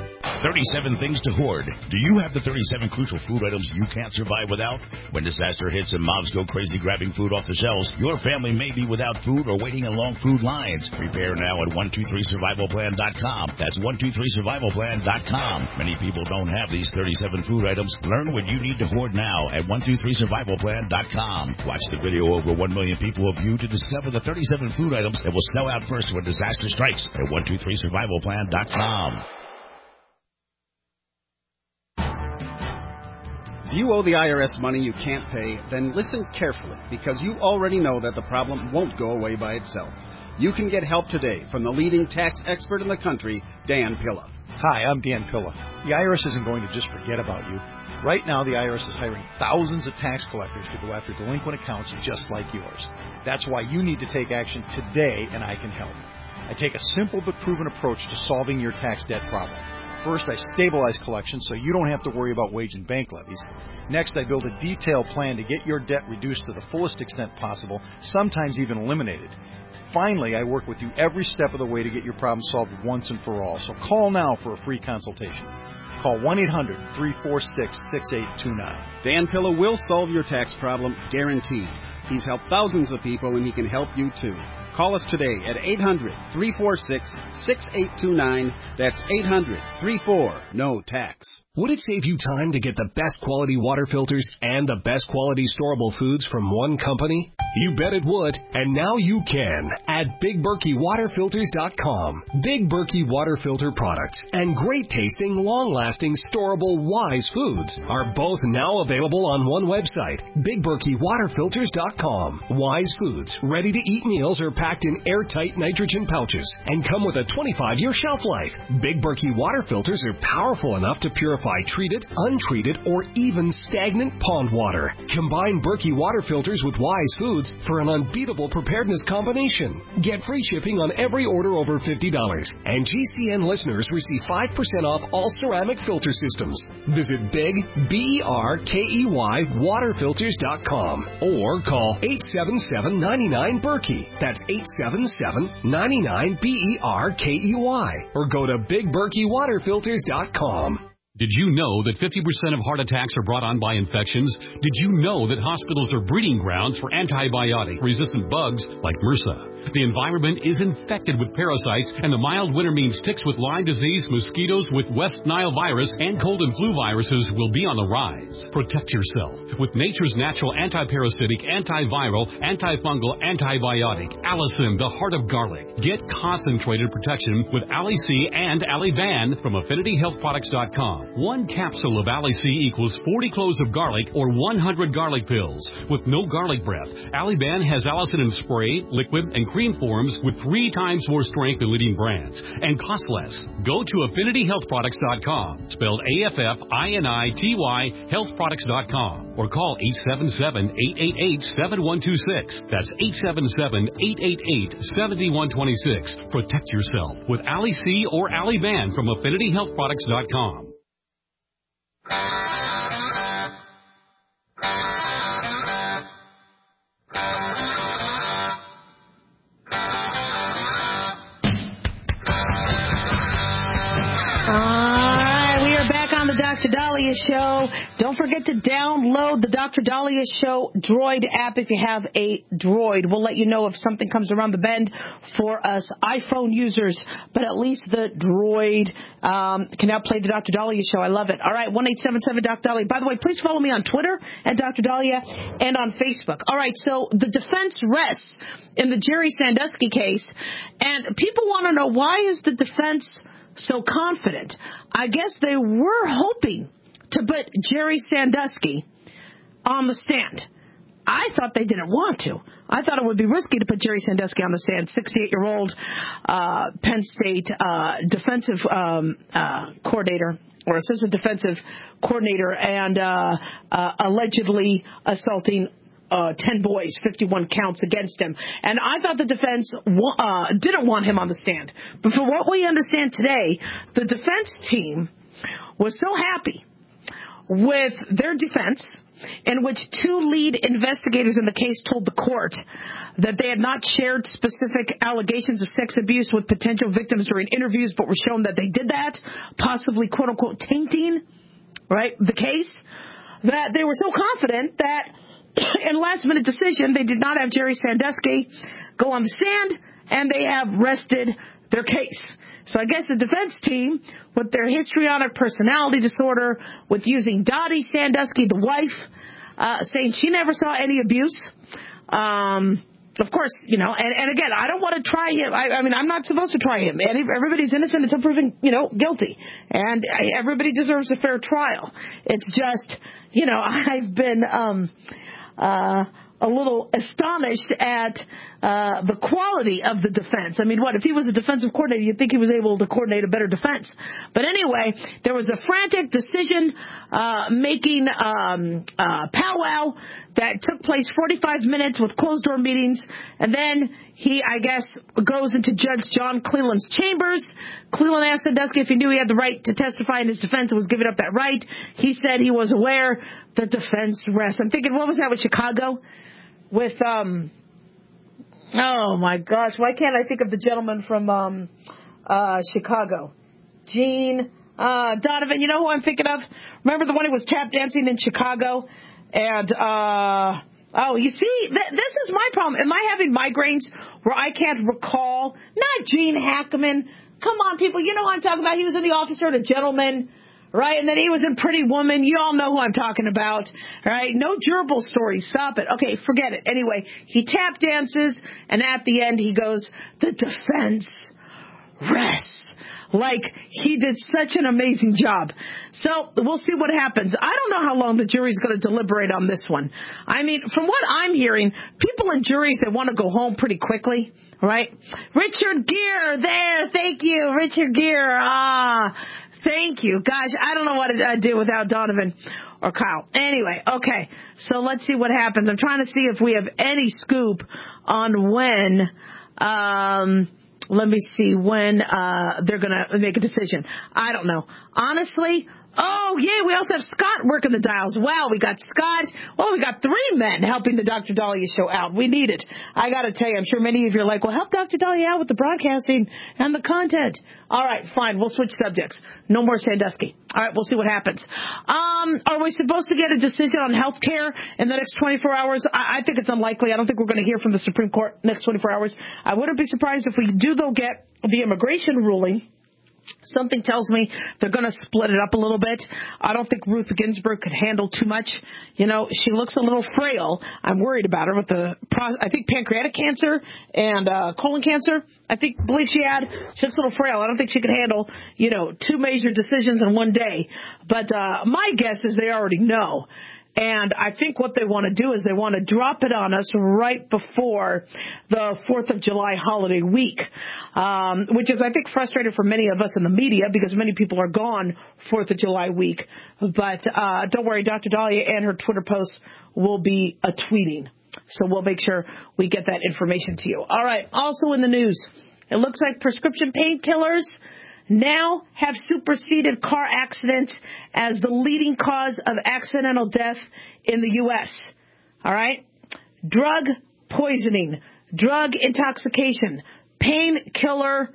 thirty-seven things to hoard. Do you have the thirty-seven crucial food items you can't survive without? When disaster hits and mobs go crazy grabbing food off the shelves, your family may be without food or waiting in long food lines. Prepare now at one two three survival plan dot com. That's one two three survival plan dot com. Many people don't have these thirty-seven food items. Learn what you need to hoard now at one two three survival plan dot com. Watch the video over one million people have viewed to discover the thirty-seven food items that will sell out first when disaster strikes at one two three survival plan dot com. If you owe the I R S money you can't pay, then listen carefully, because you already know that the problem won't go away by itself. You can get help today from the leading tax expert in the country, Dan Pilla. Hi, I'm Dan Pilla. The I R S isn't going to just forget about you. Right now, the I R S is hiring thousands of tax collectors to go after delinquent accounts just like yours. That's why you need to take action today, and I can help. I take a simple but proven approach to solving your tax debt problem. First, I stabilize collections so you don't have to worry about wage and bank levies. Next, I build a detailed plan to get your debt reduced to the fullest extent possible, sometimes even eliminated. Finally, I work with you every step of the way to get your problem solved once and for all. So call now for a free consultation. Call one eight hundred three four six six eight two nine. Dan Pilla will solve your tax problem, guaranteed. He's helped thousands of people, and he can help you too. Call us today at eight hundred three four six six eight two nine. That's eight hundred three four no tax. Would it save you time to get the best quality water filters and the best quality storable foods from one company? You bet it would, and now you can at Big Berkey Water Filters dot com. Big Berkey Water Filter products and great tasting, long-lasting, storable Wise foods are both now available on one website, Big Berkey Water Filters dot com. Wise foods, ready-to-eat meals are packed in airtight nitrogen pouches and come with a twenty-five year shelf life. Big Berkey Water Filters are powerful enough to purify treated, untreated, or even stagnant pond water. Combine Berkey Water Filters with Wise Foods for an unbeatable preparedness combination. Get free shipping on every order over fifty dollars. And G C N listeners receive five percent off all ceramic filter systems. Visit Big, B E R K E Y, water filters dot com or call eight seven seven, nine nine, Berkey. That's eight seven seven, nine nine, B E R K E Y. Or go to Big Berkey Water Filters dot com. Did you know that fifty percent of heart attacks are brought on by infections? Did you know that hospitals are breeding grounds for antibiotic-resistant bugs like MRSA? The environment is infected with parasites, and the mild winter means ticks with Lyme disease, mosquitoes with West Nile virus, and cold and flu viruses will be on the rise. Protect yourself with nature's natural antiparasitic, antiviral, antifungal, antibiotic, Allicin, the heart of garlic. Get concentrated protection with Ali-C and Ali-Van from affinity health products dot com. One capsule of Ali-C equals forty cloves of garlic or one hundred garlic pills. With no garlic breath, Ali-Ban has Allicin in spray, liquid, and cream forms with three times more strength than leading brands and costs less. Go to affinity health products dot com, spelled A F F I N I T Y, health products dot com, or call eight seven seven, eight eight eight, seven one two six. That's eight seven seven, eight eight eight, seven one two six. Protect yourself with Ali-C or Ali-Ban from affinity health products dot com. Doctor Daliah Show. Don't forget to download the Doctor Daliah Show Droid app if you have a Droid. We'll let you know if something comes around the bend for us iPhone users, but at least the Droid um, can now play the Doctor Daliah Show. I love it. All right, one eight seven seven Doctor Daliah. By the way, please follow me on Twitter at Doctor Daliah and on Facebook. All right, so the defense rests in the Jerry Sandusky case, and people want to know, why is the defense so confident? I guess they were hoping to put Jerry Sandusky on the stand. I thought they didn't want to. I thought it would be risky to put Jerry Sandusky on the stand, sixty-eight-year-old uh, Penn State uh, defensive um, uh, coordinator or assistant defensive coordinator and uh, uh, allegedly assaulting Uh, ten boys, fifty-one counts against him. And I thought the defense uh, didn't want him on the stand. But for what we understand today, the defense team was so happy with their defense in which two lead investigators in the case told the court that they had not shared specific allegations of sex abuse with potential victims during interviews, but were shown that they did that, possibly, quote-unquote, tainting, right, the case, that they were so confident that in a last-minute decision, they did not have Jerry Sandusky go on the stand, and they have rested their case. So I guess the defense team, with their histrionic personality disorder, with using Dottie Sandusky, the wife, uh, saying she never saw any abuse, um... Of course, you know, and, and again, I don't want to try him. I, I mean, I'm not supposed to try him. Everybody's innocent until proven, you know, guilty. And everybody deserves a fair trial. It's just, you know, I've been um, uh, a little astonished at uh, the quality of the defense. I mean, what, if he was a defensive coordinator, you'd think he was able to coordinate a better defense. But anyway, there was a frantic decision uh, making um, uh, powwow that took place forty-five minutes with closed-door meetings, and then he, I guess, goes into Judge John Cleland's chambers. Cleland asked Sandusky if he knew he had the right to testify in his defense and was giving up that right. He said he was aware the defense rests. I'm thinking, what was that with Chicago? With, um, oh, my gosh, why can't I think of the gentleman from um, uh, Chicago? Gene uh, Donovan, you know who I'm thinking of? Remember the one who was tap dancing in Chicago? And, uh, oh, you see, th- this is my problem. Am I having migraines where I can't recall? Not Gene Hackman. Come on, people. You know what I'm talking about. He was in The Officer and a Gentleman, right? And then he was in Pretty Woman. You all know who I'm talking about, right? No gerbil stories. Stop it. Okay, forget it. Anyway, he tap dances, and at the end he goes, the defense rests. Like, he did such an amazing job. So we'll see what happens. I don't know how long the jury's going to deliberate on this one. I mean, from what I'm hearing, people in juries, they want to go home pretty quickly, right? Richard Gere, there, thank you, Richard Gere. Ah, thank you. Gosh, I don't know what I'd do without Donovan or Kyle. Anyway, okay, so let's see what happens. I'm trying to see if we have any scoop on when... Um, Let me see when uh, they're going to make a decision. I don't know. Honestly, oh, yeah, we also have Scott working the dials. Wow, we got Scott. Well, we got three men helping the Doctor Dahlia show out. We need it. I got to tell you, I'm sure many of you are like, well, help Doctor Dahlia out with the broadcasting and the content. All right, fine. We'll switch subjects. No more Sandusky. All right, we'll see what happens. Um, are we supposed to get a decision on health care in the next twenty-four hours? I, I think it's unlikely. I don't think we're going to hear from the Supreme Court next twenty-four hours. I wouldn't be surprised if we do, though, get the immigration ruling. Something tells me they're going to split it up a little bit. I don't think Ruth Ginsburg could handle too much. You know, she looks a little frail. I'm worried about her with the, I think, pancreatic cancer and uh, colon cancer. I think, believe she had. She looks a little frail. I don't think she could handle, you know, two major decisions in one day. But uh, my guess is they already know. And I think what they want to do is they want to drop it on us right before the fourth of July holiday week, um, which is, I think, frustrating for many of us in the media because many people are gone fourth of July week. But uh, don't worry, Doctor Dahlia and her Twitter posts will be a tweeting. So we'll make sure we get that information to you. All right. Also in the news, it looks like prescription painkillers now have superseded car accidents as the leading cause of accidental death in the U S. All right? Drug poisoning, drug intoxication, painkiller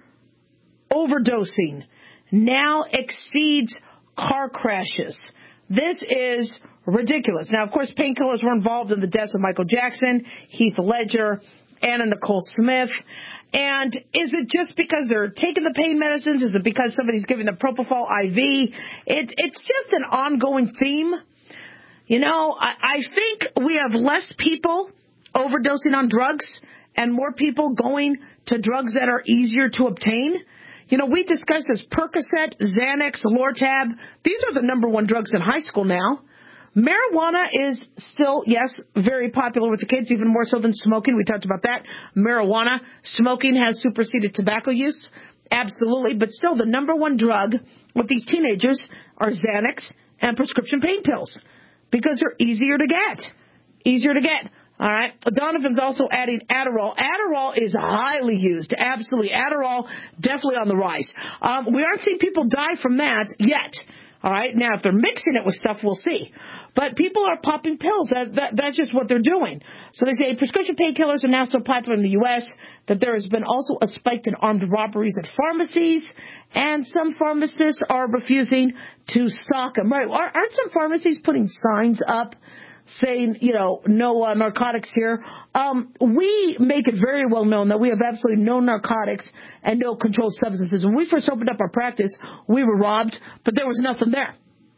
overdosing now exceeds car crashes. This is ridiculous. Now, of course, painkillers were involved in the deaths of Michael Jackson, Heath Ledger, Anna Nicole Smith. And is it just because they're taking the pain medicines? Is it because somebody's giving them propofol I V? It, it's just an ongoing theme. You know, I, I think we have less people overdosing on drugs and more people going to drugs that are easier to obtain. You know, we discussed this Percocet, Xanax, Lortab. These are the number one drugs in high school now. Marijuana is still, yes, very popular with the kids, even more so than smoking. We talked about that. Marijuana, smoking has superseded tobacco use. Absolutely. But still, the number one drug with these teenagers are Xanax and prescription pain pills because they're easier to get. Easier to get. All right. Donovan's also adding Adderall. Adderall is highly used. Absolutely. Adderall definitely on the rise. Um, we aren't seeing people die from that yet. All right. Now, if they're mixing it with stuff, we'll see. But people are popping pills. That, that That's just what they're doing. So they say prescription painkillers are now so popular in the U S that there has been also a spike in armed robberies at pharmacies, and some pharmacists are refusing to stock them. Right? Aren't some pharmacies putting signs up saying, you know, no uh, narcotics here? Um, we make it very well known that we have absolutely no narcotics and no controlled substances. When we first opened up our practice, we were robbed, but there was nothing there.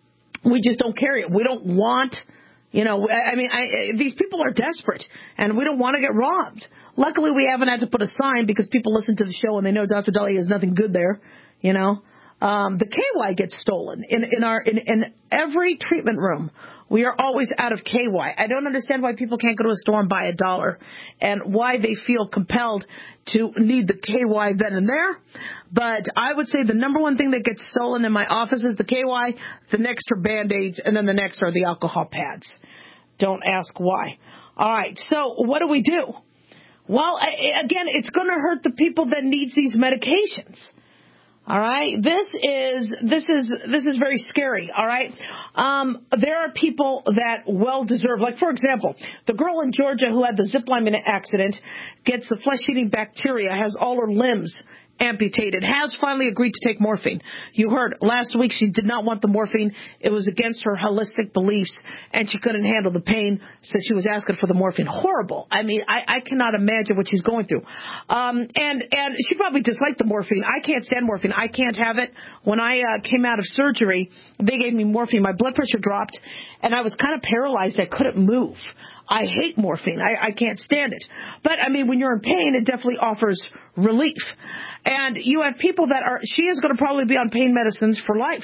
We just don't carry it. We don't want, you know, I mean, I, these people are desperate, and we don't want to get robbed. Luckily, we haven't had to put a sign because people listen to the show and they know Doctor Dahlia has nothing good there, you know. Um, the K Y gets stolen in, in our in, in every treatment room. We are always out of K Y. I don't understand why people can't go to a store and buy a dollar, and why they feel compelled to need the K Y then and there. But I would say the number one thing that gets stolen in my office is the K Y. The next are Band-Aids, and then the next are the alcohol pads. Don't ask why. All right, so what do we do? Well, I, again, it's going to hurt the people that need these medications. All right, this is this is this is very scary. All right, um, there are people that well deserve. Like, for example, the girl in Georgia who had the zip line accident gets the flesh-eating bacteria, has all her limbs amputated, has finally agreed to take morphine. You heard last week she did not want the morphine. It was against her holistic beliefs, and she couldn't handle the pain, so she was asking for the morphine. Horrible. I mean, I, I cannot imagine what she's going through. Um, and, and she probably disliked the morphine. I can't stand morphine. I can't have it. When I uh, came out of surgery, they gave me morphine. My blood pressure dropped, and I was kind of paralyzed. I couldn't move. I hate morphine. I, I can't stand it. But, I mean, when you're in pain, it definitely offers relief. And you have people that are, she is going to probably be on pain medicines for life.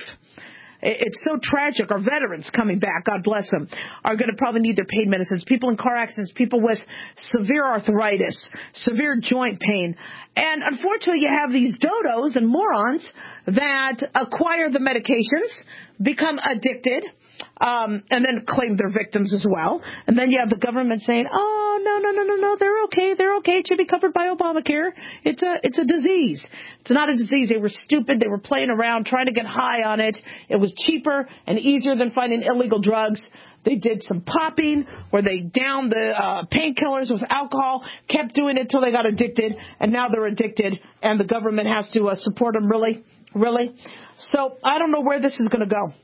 It's so tragic. Our veterans coming back, God bless them, are going to probably need their pain medicines. People in car accidents, people with severe arthritis, severe joint pain. And unfortunately, you have these dodos and morons that acquire the medications, become addicted, um, and then claim they're victims as well. And then you have the government saying, oh, no, no, no, no, no, they're okay, they're okay. It should be covered by Obamacare. It's a, it's a disease. It's not a disease. They were stupid. They were playing around, trying to get high on it. It was cheaper and easier than finding illegal drugs. They did some popping where they downed the uh, painkillers with alcohol, kept doing it till they got addicted, and now they're addicted, and the government has to uh, support them. Really? Really? So I don't know where this is going to go.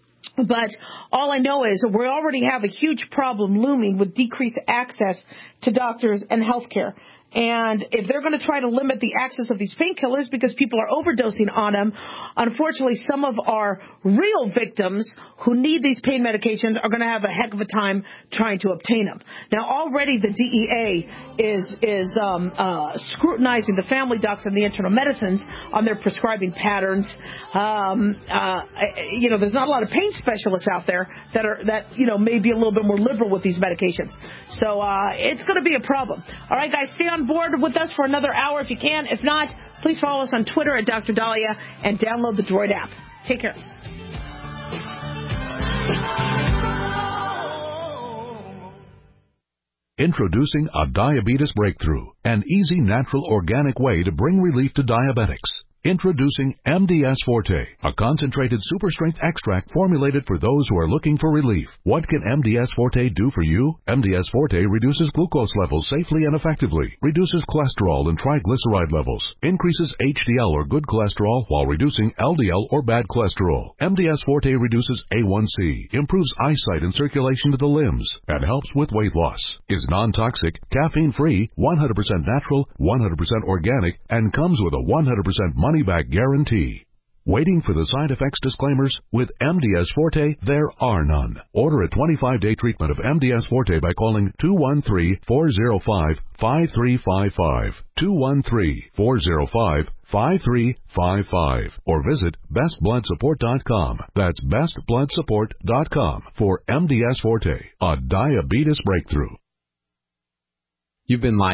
But all I know is we already have a huge problem looming with decreased access to doctors and health care. And if they're going to try to limit the access of these painkillers because people are overdosing on them, unfortunately, some of our real victims who need these pain medications are going to have a heck of a time trying to obtain them. Now, already the D E A is is um, uh, scrutinizing the family docs and the internal medicines on their prescribing patterns. Um, uh, you know, there's not a lot of pain specialists out there that are that you know may be a little bit more liberal with these medications. So uh, it's going to be a problem. All right, guys, stay on board with us for another hour if you can. If not, please follow us on Twitter at Doctor Dahlia and download the Droid app. Take care. Introducing a diabetes breakthrough, an easy, natural, organic way to bring relief to diabetics. Introducing M D S Forte, a concentrated super-strength extract formulated for those who are looking for relief. What can M D S Forte do for you? M D S Forte reduces glucose levels safely and effectively, reduces cholesterol and triglyceride levels, increases H D L or good cholesterol while reducing L D L or bad cholesterol. M D S Forte reduces A one C, improves eyesight and circulation to the limbs, and helps with weight loss. Is non-toxic, caffeine-free, one hundred percent natural, one hundred percent organic, and comes with a one hundred percent money money-back guarantee. Waiting for the side effects disclaimers? With M D S Forte, there are none. Order a twenty-five day treatment of M D S Forte by calling two one three, four zero five, five three five five, two one three, four zero five, five three five five, or visit best blood support dot com. That's best blood support dot com for M D S Forte, a diabetes breakthrough. You've been live.